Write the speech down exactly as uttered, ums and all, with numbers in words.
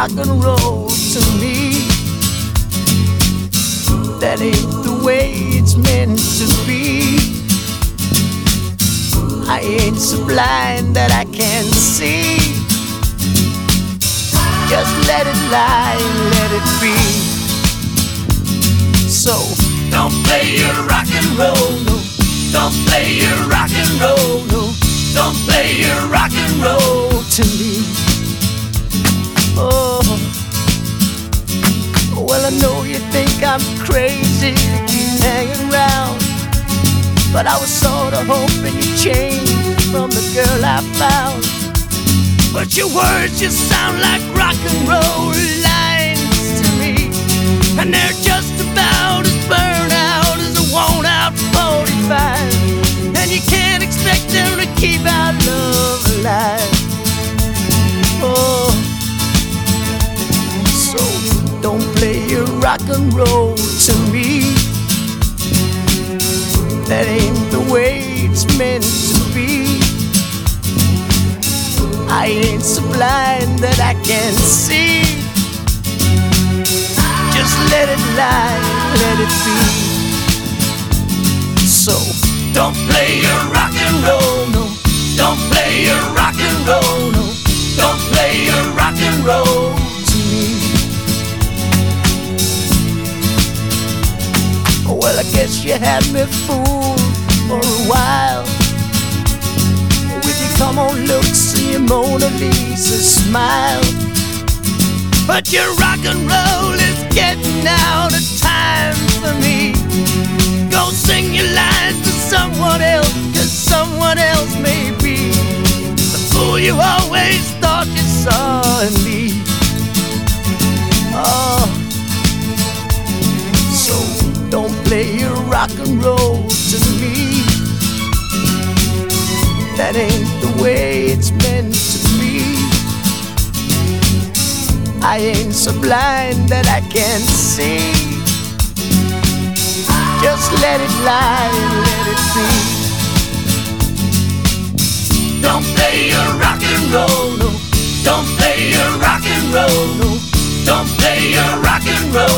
rock and roll to me. That ain't the way it's meant to be. I ain't so blind that I can't see. Just let it lie and let it be. So don't play your rock and roll, no. Don't play your rock and roll, no. Don't play your rock and roll to me. Oh, well, I know you think I'm crazy to keep hanging around, but I was sorta hoping you'd change from the girl I found. But your words just sound like rock and roll lines to me, and they're just about as burned out as a worn-out forty-five. And you can't expect them to keep our love alive. Oh, so don't play your rock and roll to me. That ain't the way it's meant to be. I ain't so blind that I can't see. Just let it lie, let it be. So don't play your rock and roll, no. Don't play your rock and roll, no. Don't play your rock and roll to me. Well, I guess you had me fooled for a while with your come on looks and your Mona Lisa smile. But your rock and roll is getting out of time for me. Go sing your lines to someone else, 'cause someone else may be the fool you always thought you saw in me. Oh, so don't play your rock and roll to me. That ain't the way it's meant to be. I ain't so blind that I can't see. Just let it lie and let it be. Don't play your rock and roll, no. Don't play your rock and roll, no. Don't play your rock and roll.